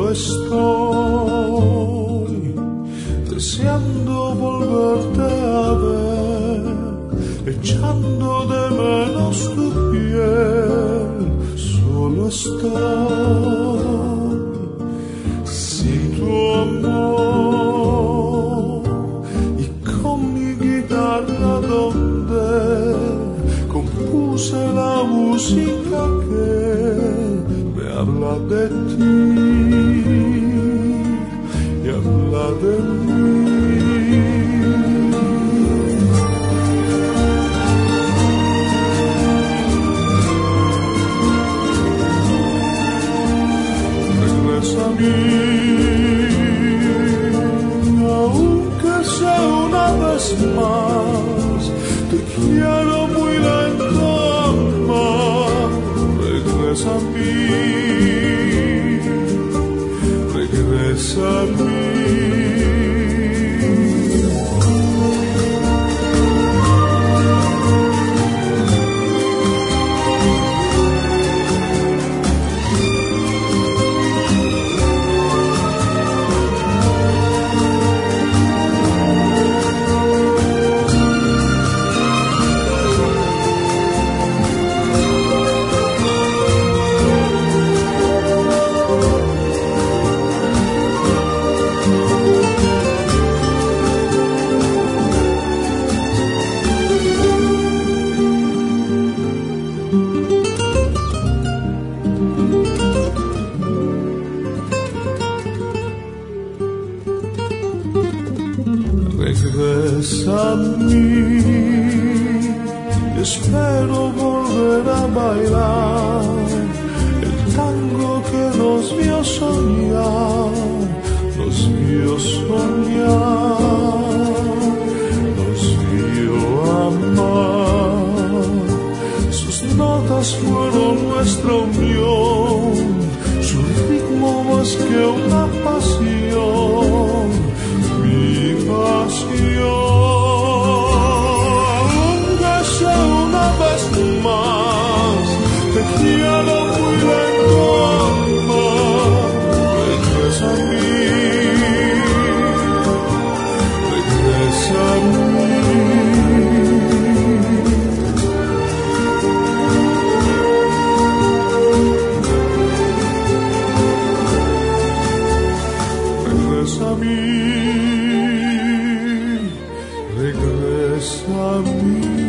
estoy deseando volverte a ver, echando de menos tu piel. Solo estoy sin tu amor y con mi guitarra donde compuse la música que me habla de ti y habla de mí. Regresa a mí, aunque sea una vez más, te quiero muy lento amar. Regresa a mí, regresa a mí. Regresa a mí, espero volver a bailar el tango que nos vio soñar, nos vio soñar, nos vio amar. Sus notas fueron nuestra unión, su ritmo más que una pasión. Mi pasión, aunque sea una vez más, te quiero muy lento amar. Regresa a mí, regresa a mí. Regresa a mí. Regresa a mí.